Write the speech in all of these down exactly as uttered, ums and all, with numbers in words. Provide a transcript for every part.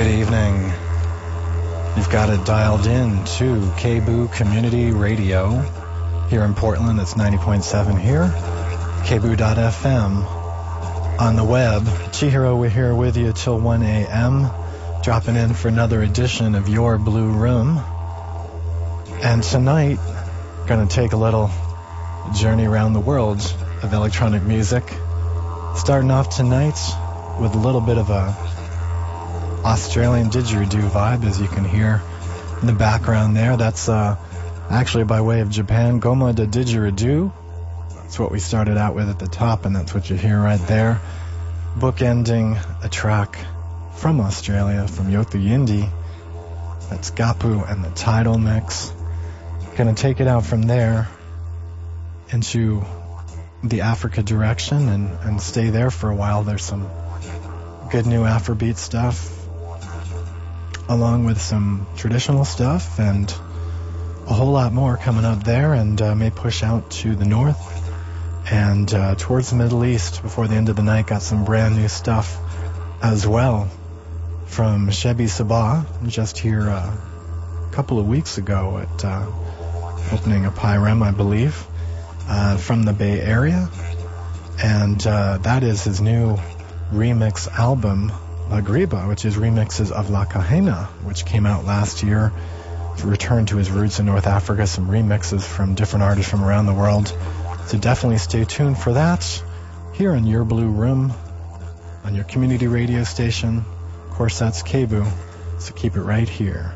Good evening. You've got it dialed in to K B O O Community Radio. Here in Portland, it's ninety point seven here. K B O O dot F M. On the web, Chihiro, we're here with you till one a.m. Dropping in for another edition of Your Blue Room. And tonight, going to take a little journey around the world of electronic music. Starting off tonight with a little bit of a Australian didgeridoo vibe, as you can hear in the background there. That's uh, actually by way of Japan, Goma de Didgeridoo. That's what we started out with at the top, and that's what you hear right there. Bookending a track from Australia, from Yothu Yindi. That's Gapu and the Tidal Mix. Gonna take it out from there into the Africa direction and, and stay there for a while. There's some good new Afrobeat stuff, along with some traditional stuff, and a whole lot more coming up there, and uh, may push out to the north and uh, towards the Middle East before the end of the night. Got some brand new stuff as well from Shebi Sabah, just here uh, a couple of weeks ago at uh, opening a Pyrem, I believe, uh, from the Bay Area, and uh, that is his new remix album, La Griba, which is remixes of La Kahena, which came out last year. Returned to his roots in North Africa, some remixes from different artists from around the world. So definitely stay tuned for that here in Your Blue Room on your community radio station. Of course, that's K B O O, so keep it right here.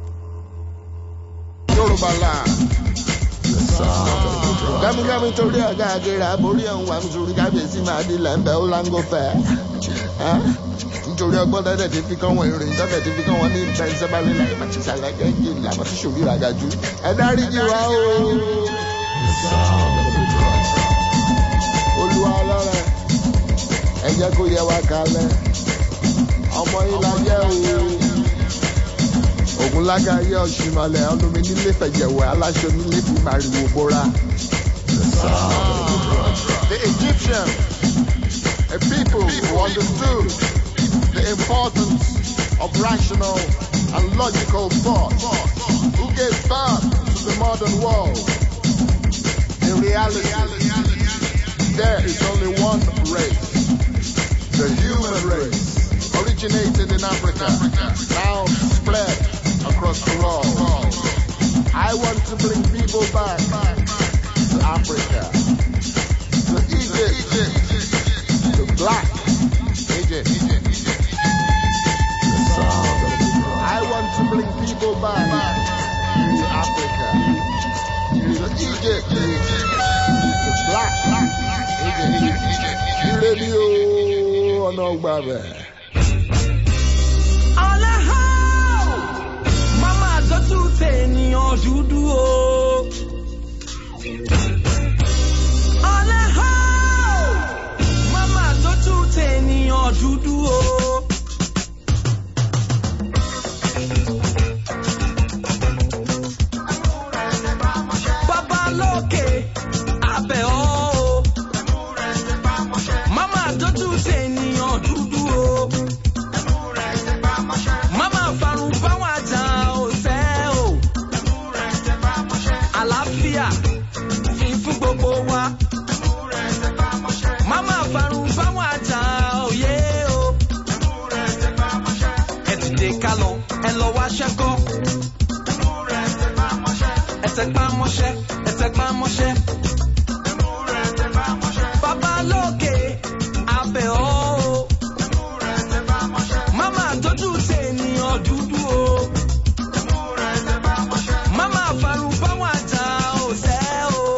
Nítorí ọgbọ́n tẹ́tẹ̀ ti fi kán wọn ìròyìn tọ́tẹ̀ ti fi kán wọn ní ìta ìsẹ́bálẹ̀ láì máa ti sàlẹ̀ kẹ́kẹ́ ìlànà tí ṣòrí ìràgàjú. Ẹ dáríjì wá o. Olúwa ọlọ́rẹ̀, ẹ jẹ́ kó yẹ wá kalẹ̀. Ọmọ yín la jẹ́ o. Ògùn lágàáyé ọ̀ṣìmọ̀lẹ̀ ọlọ́mi nílé fẹ̀jẹ̀wẹ̀ aláṣọ nílé fi màrìwò bóra. The Egyptians, a people who understood the importance of rational and logical thought, who gave birth to the modern world. In reality, there is only one race, the human race, originated in Africa, now spread across the world. I want to bring people back to Africa, to Egypt, to black Egypt. I want to bring people back to Africa, to Egypt, to black Egypt. Radio on Ogbabe. Mama Zotu Teni Ojudu. Teni ojudu o. Baba loke abe o. Mama doju teni ojudu o. Mama faru bawa ja o se o. Àlàáfíà fi fún gbogbo wa. Mama faru bawa ja o ye o. Etide kalon en lo wa seko. Etekpa moshe, etekpa moshe. Baba loke abe o. Mama toju teni odudu o. Mama faru bawa ja o se o.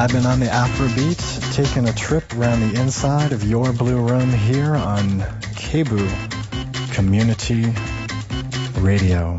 vibing on the Afrobeat, taking a trip around the inside of your Blue Room here on K B U Community Radio.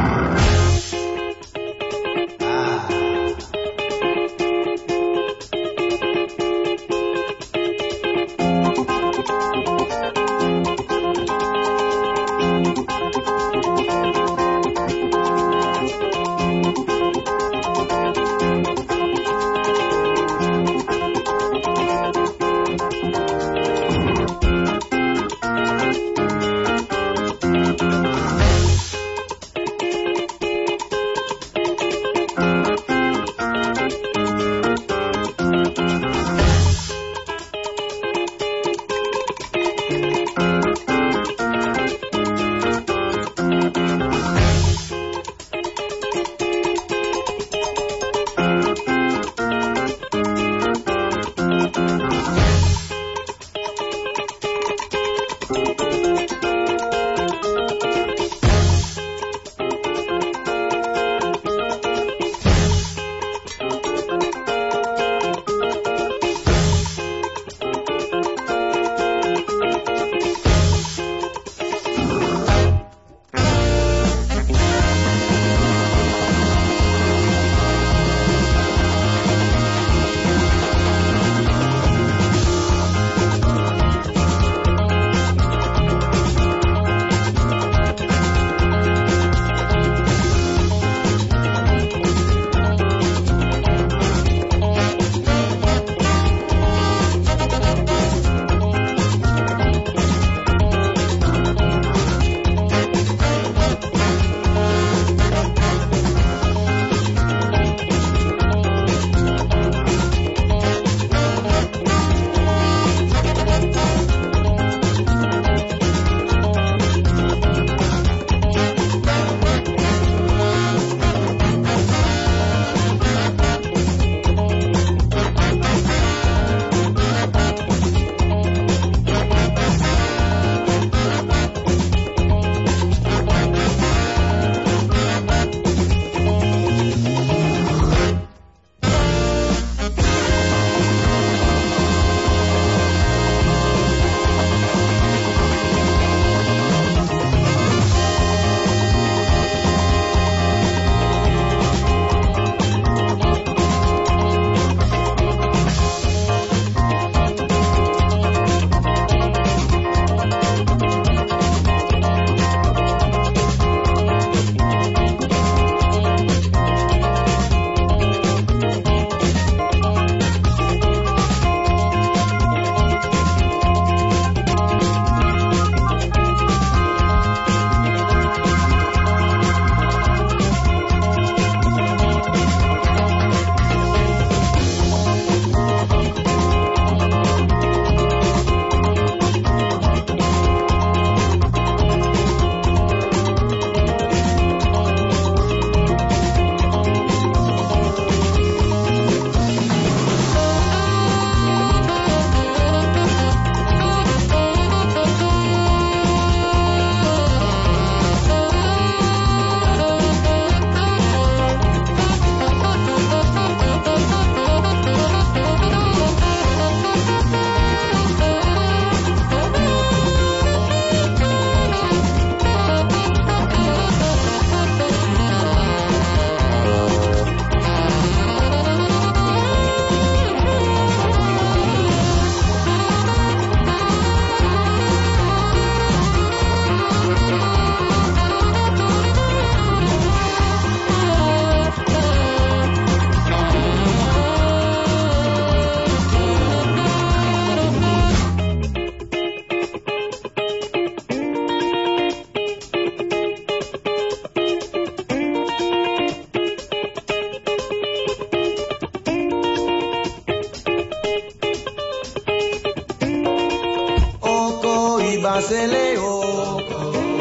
ibasele oko,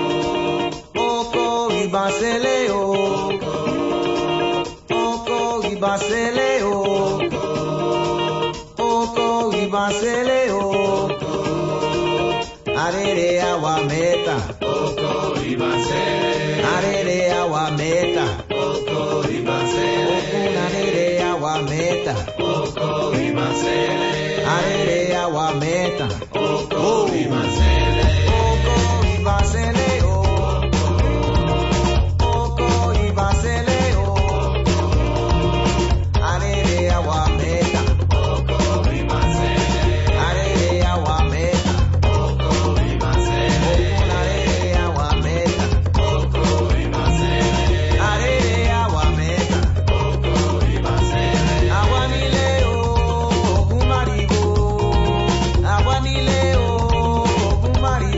oko ibasele oko, oko ibasele oko, oko ibasele oko, arere awa meta, oko ibasele, arere awa meta, oko ibasele, arere awa meta. meta. Oko ibasele. Arere awa meta. Oko ibasele. Oko ibasele. Oko ibasele. Arere awa meta. Oko ibasele. Arere awa meta. Oko ibasele. Arere awa meta. Oko ibasele. Arere awa meta. Oko ibasele. Awanile o kumarigo. Awanile o kumarigo.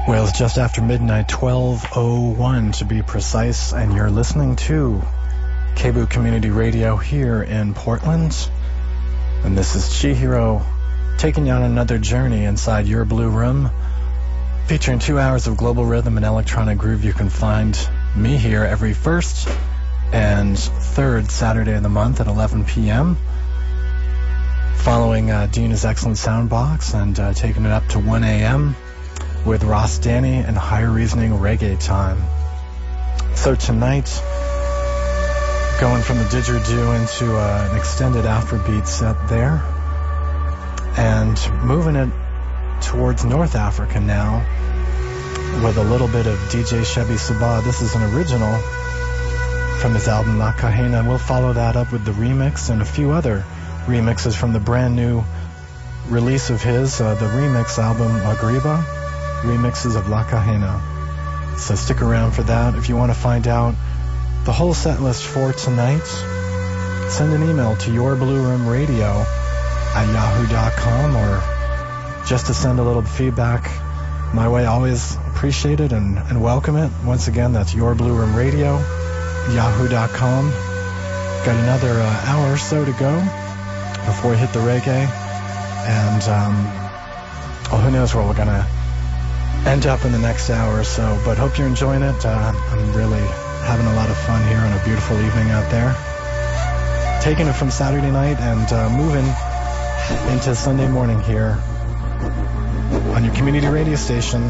Well, it's just after midnight, twelve oh one to be precise, and you're listening to K B O O Community Radio here in Portland. And this is Chihiro taking you on another journey inside your blue room, featuring two hours of global rhythm and electronic groove. You can find me here every first and third Saturday of the month at eleven p.m., following uh, Dina's excellent soundbox and uh, taking it up to one a.m. with Ross Danny and Higher Reasoning Reggae Time. So tonight, going from the didgeridoo into uh, an extended Afrobeat set there, and moving it towards North Africa now with a little bit of D J Chevy Sabah. This is an original from his album La Kahena, and we'll follow that up with the remix and a few other remixes from the brand new release of his, uh, the remix album Magriba, remixes of La Kahena. So stick around for that. If you want to find out the whole set list for tonight, send an email to yourblueroomradio at yahoo dot com, or just to send a little feedback my way. Always appreciate it and, and welcome it. Once again, that's yourblueroomradio, yahoo dot com. Got another uh, hour or so to go before we hit the reggae, and um, oh, who knows where we're gonna end up in the next hour or so, but hope you're enjoying it. Uh, I'm really having a lot of fun here on a beautiful evening out there. Taking it from Saturday night and uh, moving into Sunday morning here on your community radio station,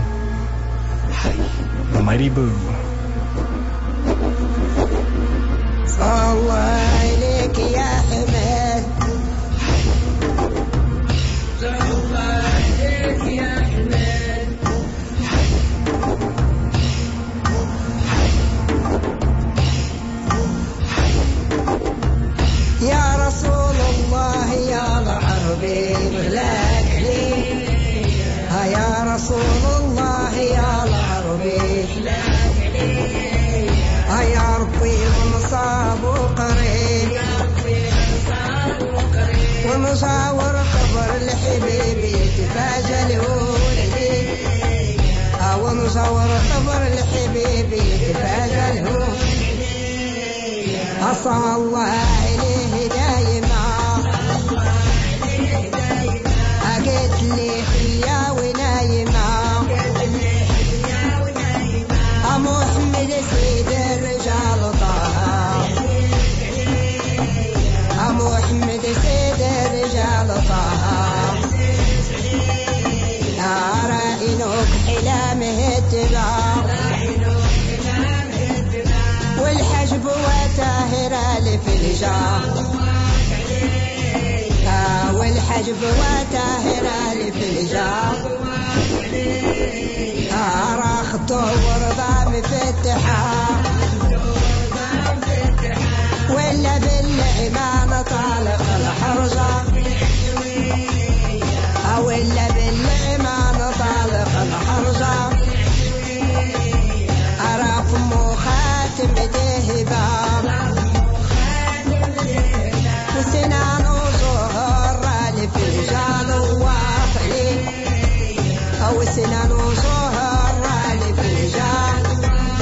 the Mighty Boo. يا رسول الله يا العربي يا ربي ونصاب قريب ونصور قبر الحبيب يتفاجل ولدي ونصور قبر الحبيب يتفاجل أصلى الله عليه دايما قلت لي حيا ونايمة محمد سيد الرجال طه محمد سيد الرجال طه رائنوك حلامه اتباع والحجب وتاهر لفلجاه والحجب وتاهر لفلجاه راخته ورضا مفتحة ولا بالعمامة طالق الحرجة ولا بالعمامة طالق الحرجة عرف مو خاتم دهبا وسنان وصهر لفلجان وواطلي أو سنان وصهر لفلجان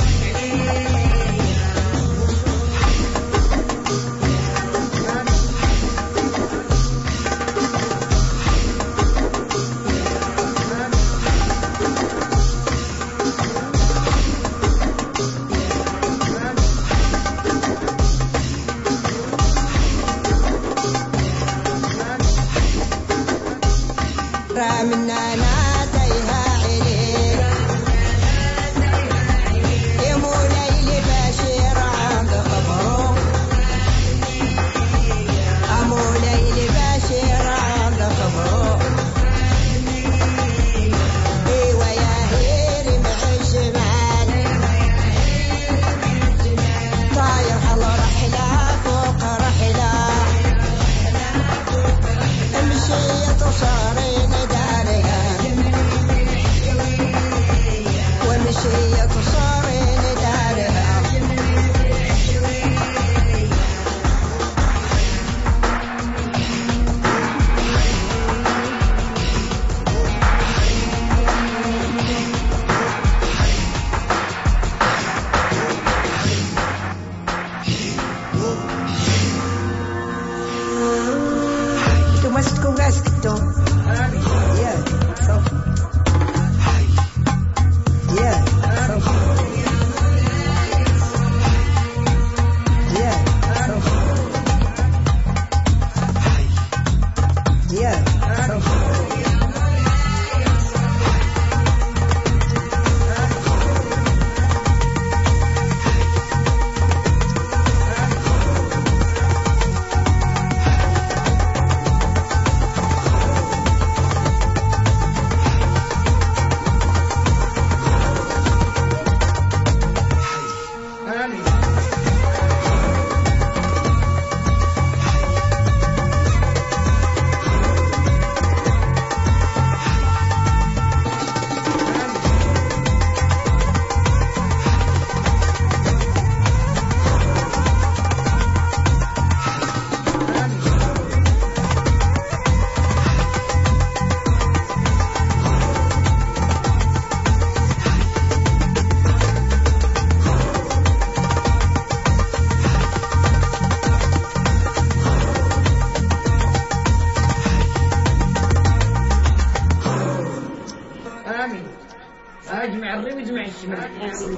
رامنا ناديها عليك يا مولاي لبشير عند خبره مولاي لبشير عند خبره ايوه يا هيري مع الجمال طاير على رحله فوق رحله مشيت وصارين دارها system. Yeah, so. Yeah, so. Yeah, so. Yeah, so. اجمع الريم يجمع الشمال.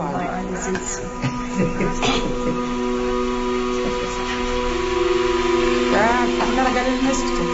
احنا قاعدين نسكت.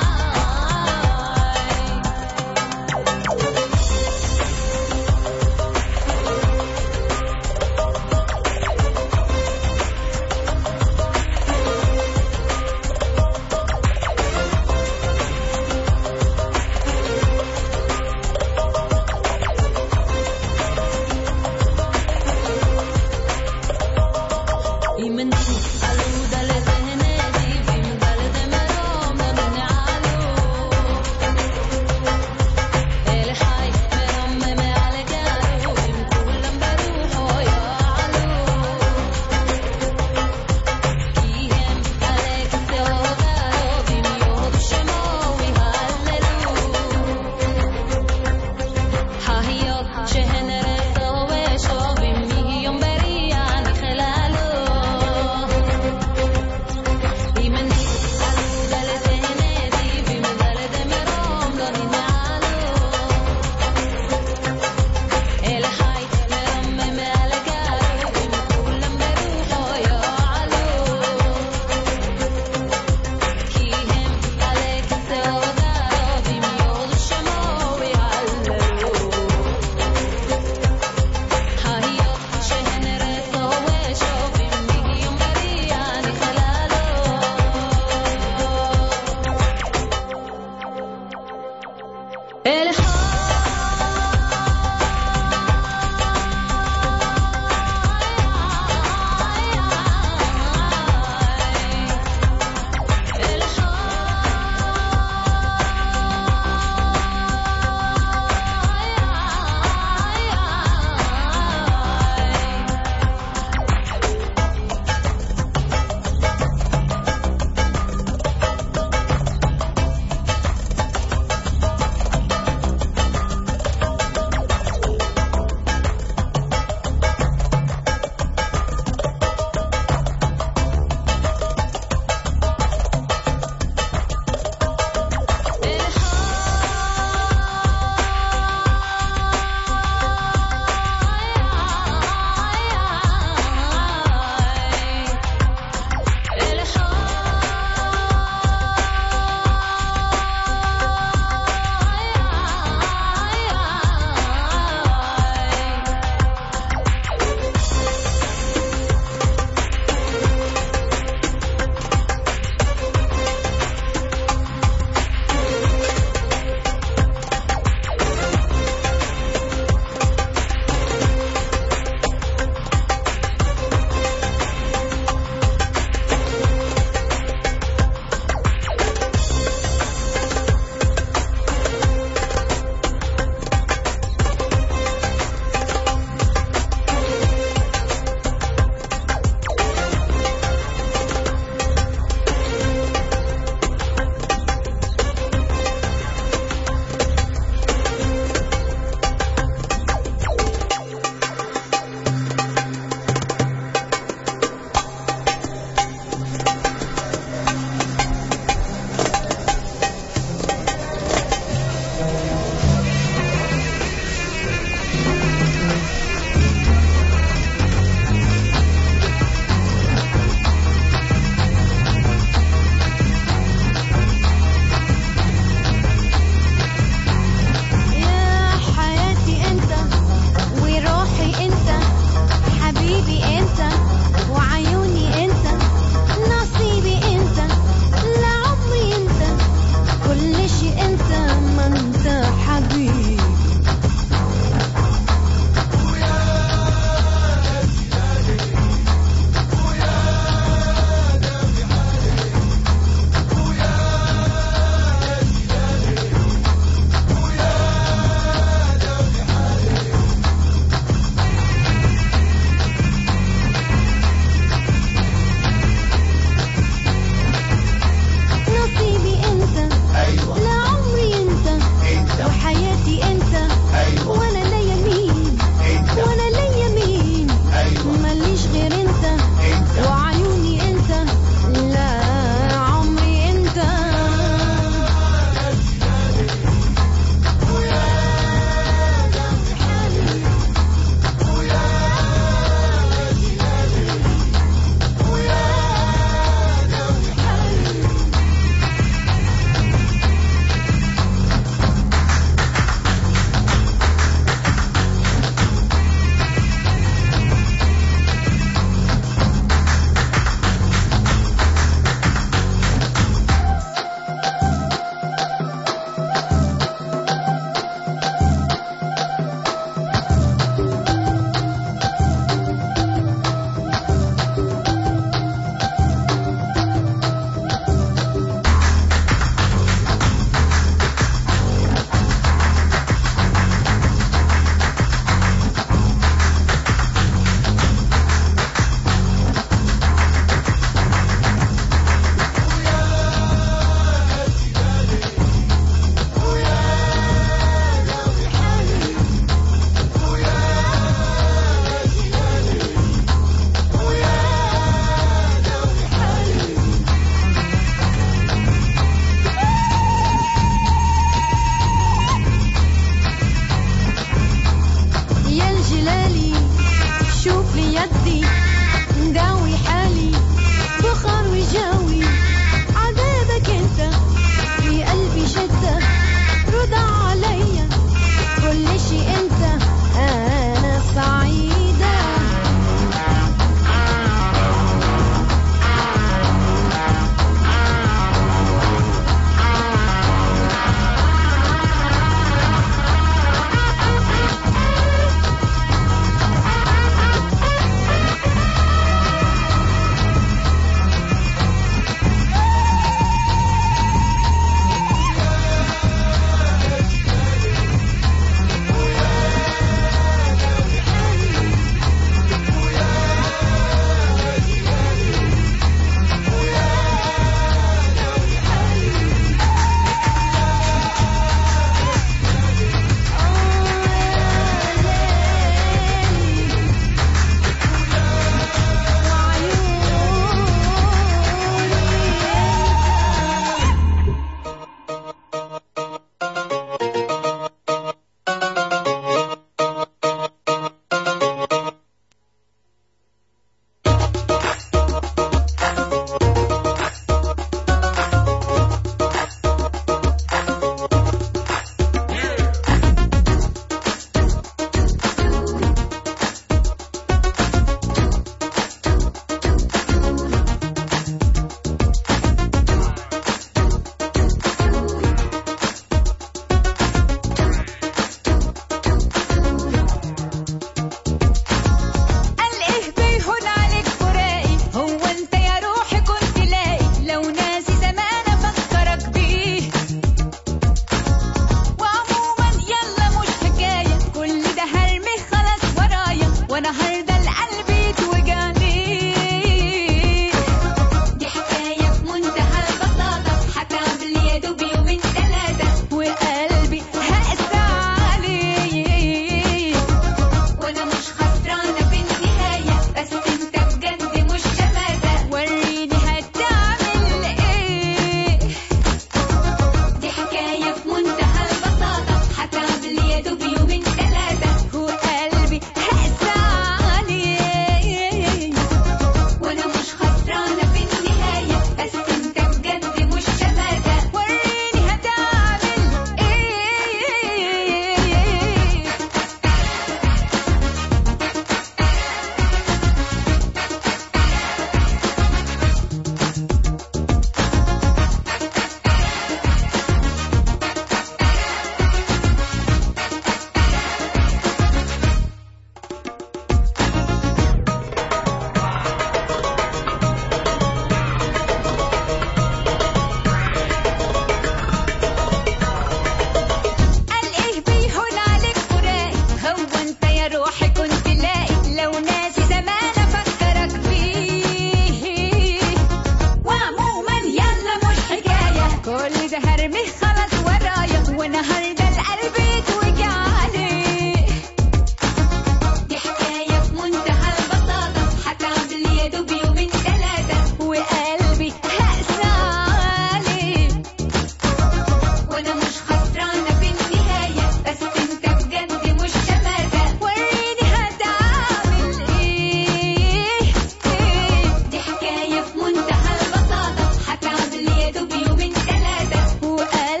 كده هرمي خلاص ورايا وانا هرد القلب يتوجع عليه. دي حكاية في منتهى البساطة هتعمل يا دوب يومين ثلاثة وقلبي هقسى عليه. وانا مش خسرانة في النهاية بس انت بجد مش شماتة. وريني هتعمل ايه. دي حكاية في منتهى البساطة هتعمل يا دوب يومين ثلاثة وقلبي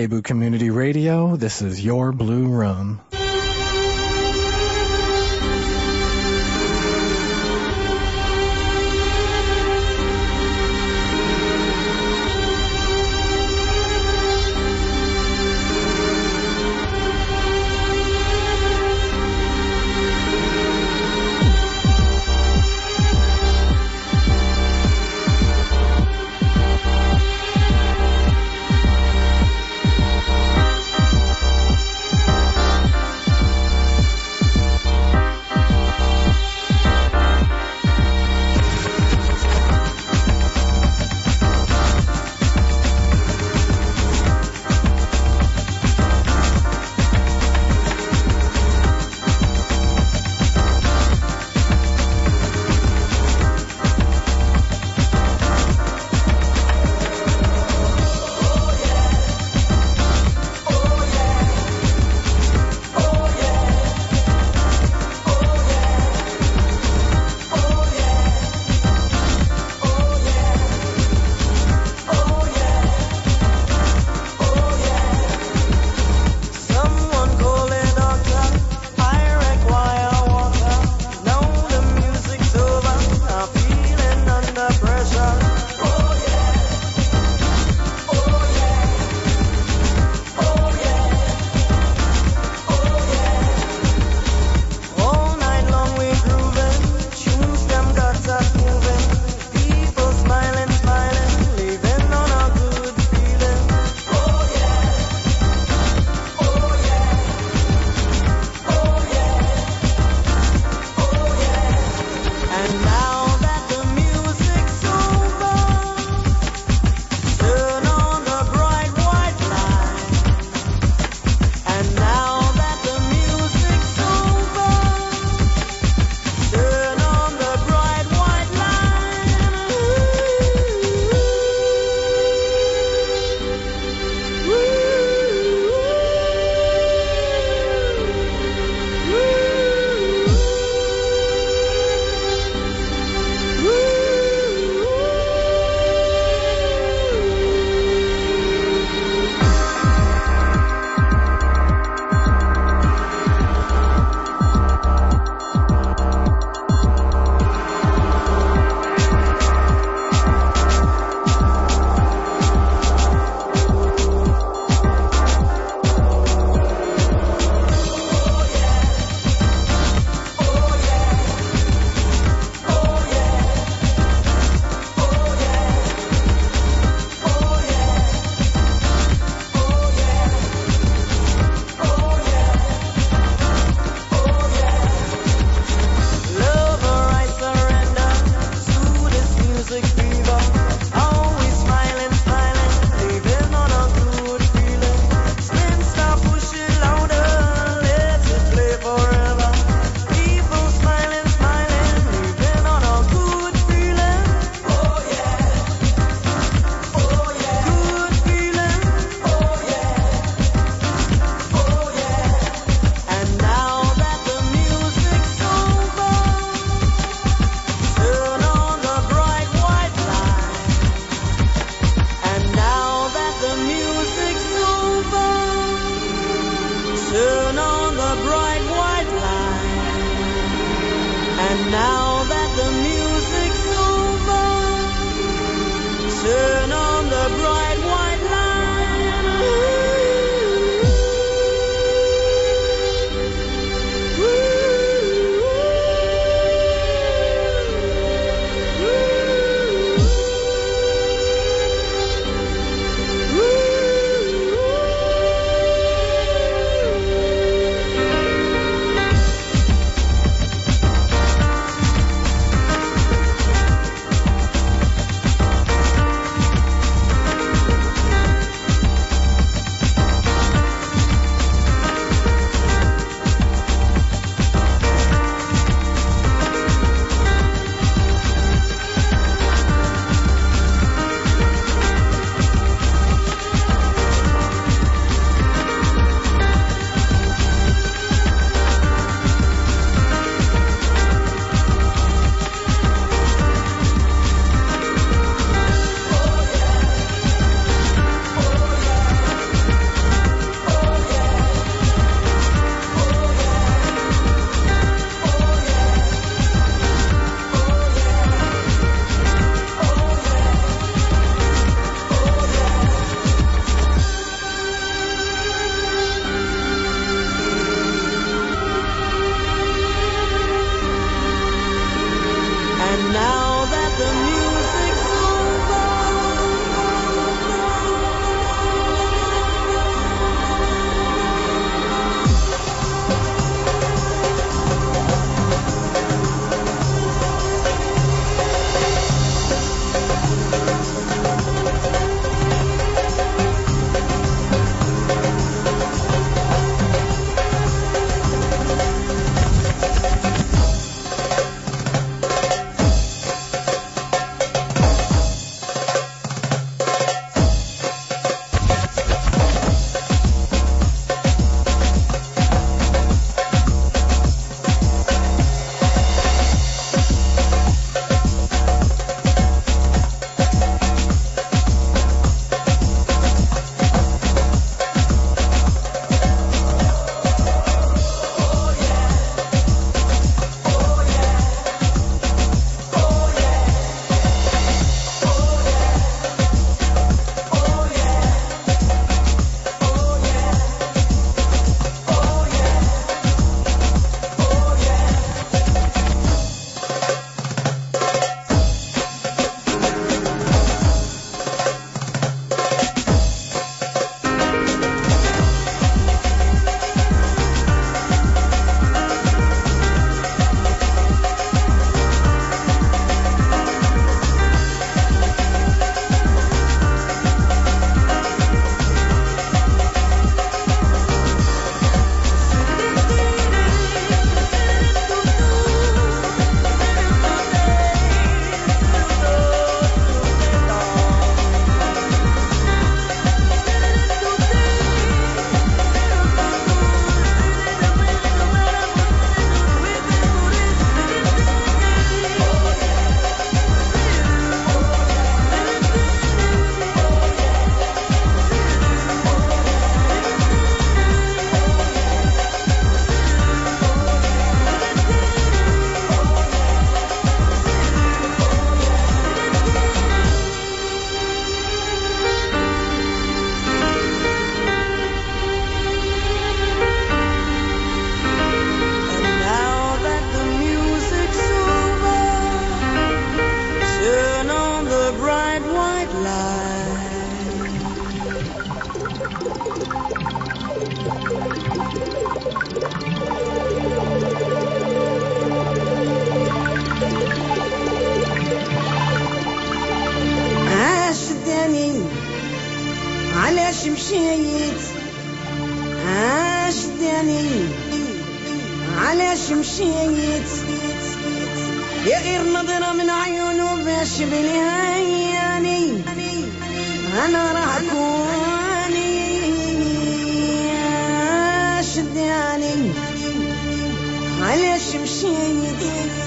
K B O O Community Radio. This is Your Blue Room. مشيت عاش داني علاش مشيت يا غير نظرة من عيونه باش بلياني انا راح كوني عاش داني علاش مشيت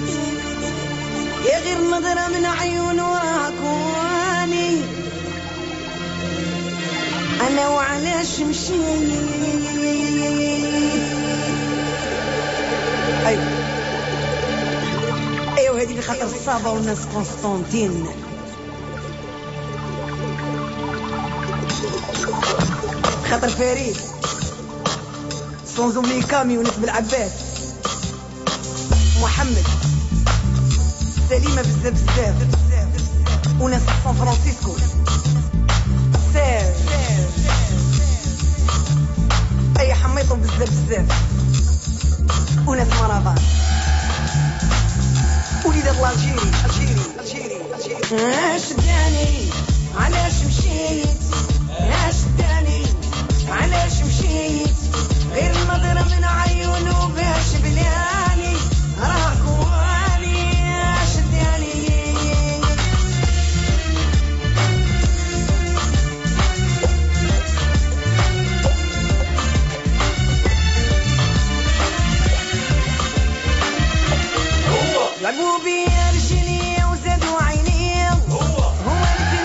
يا غير نظرة من عيونه راح كوني انا وعلاش مشيت. ايوه ايوه هذه بخاطر الصابه والناس قسطنطين خاطر فريد سونزومي كامي وناس بالعباس محمد سليمه بزاف بزاف وناس سان فرانسيسكو سير اي حميطهم بزاف بزاف وناس مرابان وليدات الجيري الجيري الجيري الجيري اش داني علاش مشيت اش داني علاش مشيت غير النظرة من عيونه باش بلاني راك واني اش داني لعبوا بيا رجلي وزادوا عيني هو هو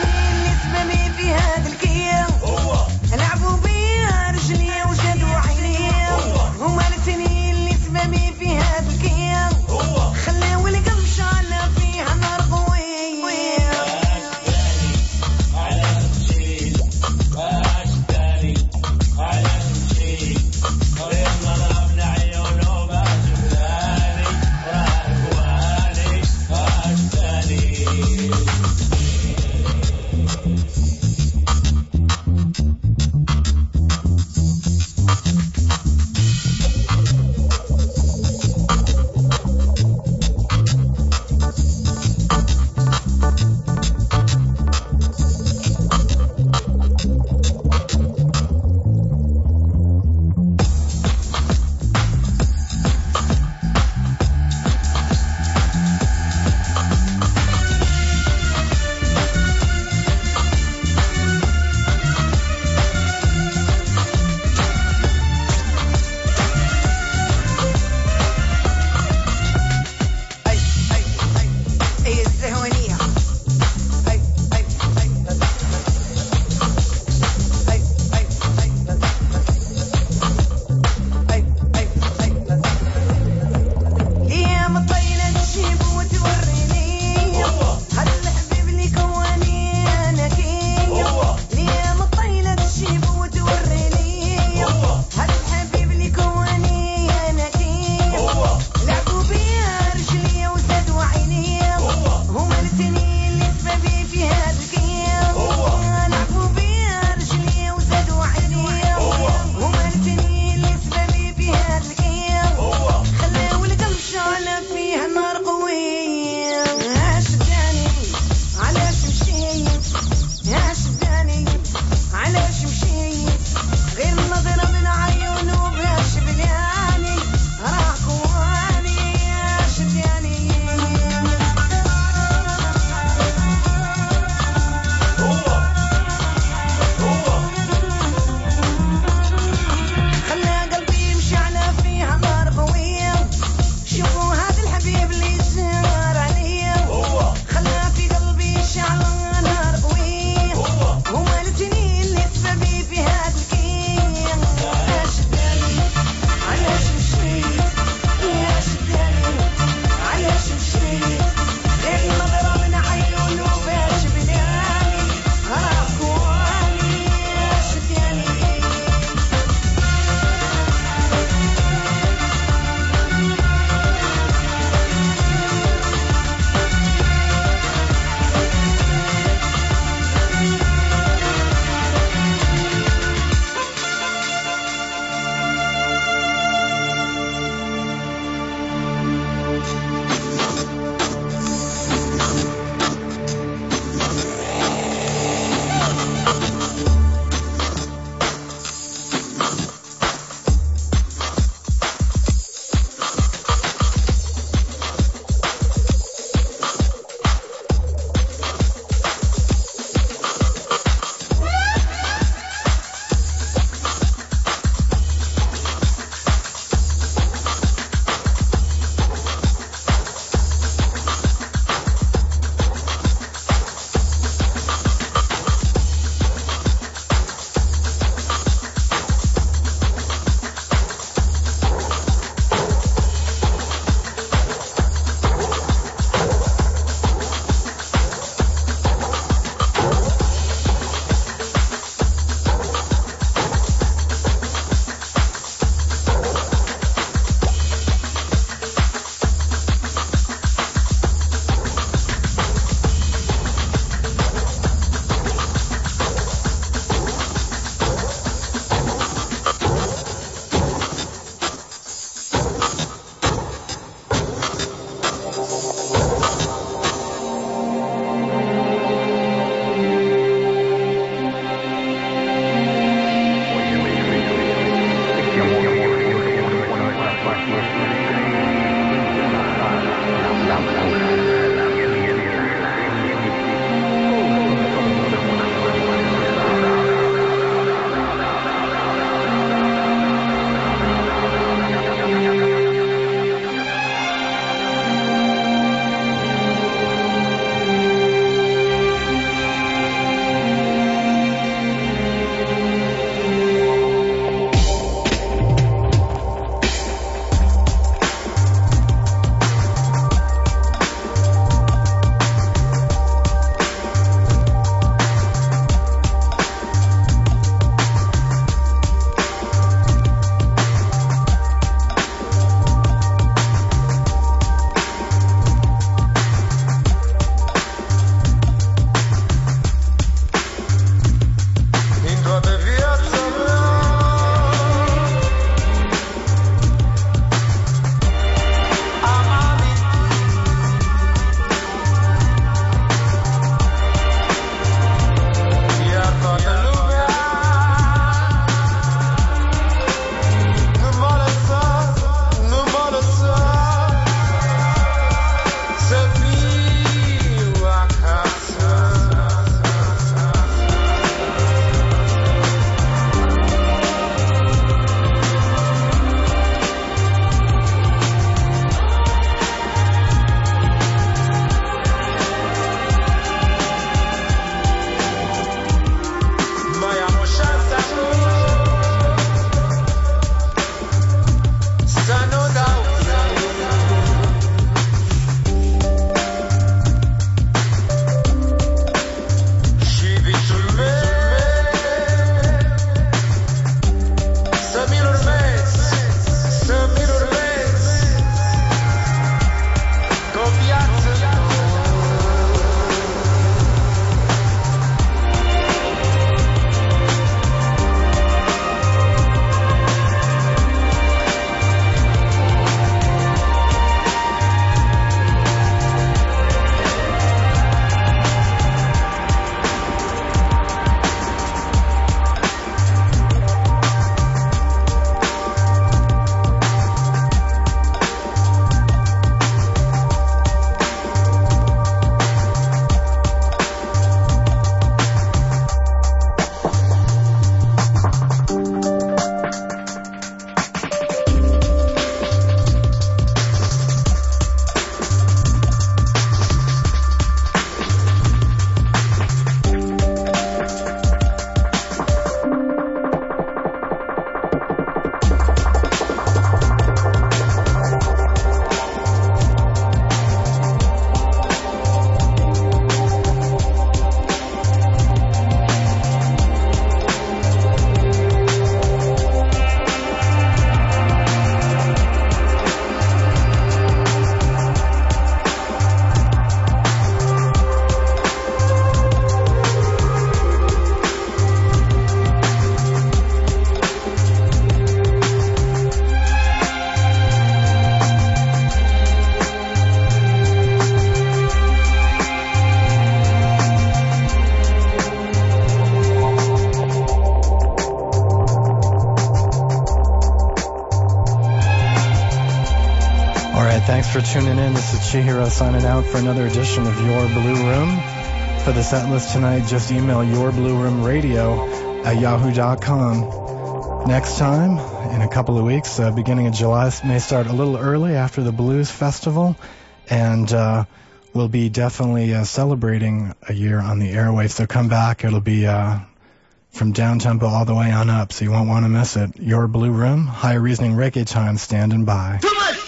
Thanks for tuning in. This is Chihiro signing out for another edition of Your Blue Room. For the set list tonight, just email yourblueroomradio at yahoo dot com. Next time, in a couple of weeks, uh, beginning of July, may start a little early after the Blues Festival, and uh, we'll be definitely uh, celebrating a year on the airwaves. So come back. It'll be uh, from down-tempo all the way on up, so you won't want to miss it. Your Blue Room, High Reasoning Reggae Time, standing by.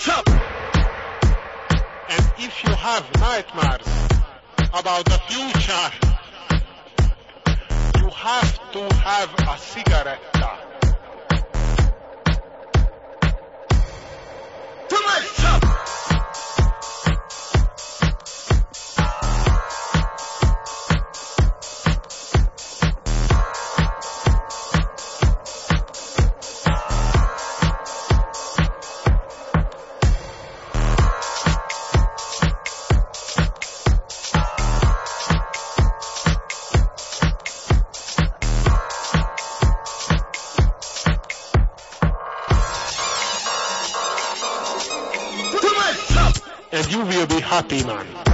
And if you have nightmares about the future, you have to have a cigarette. Too much trouble. And you will be happy, man.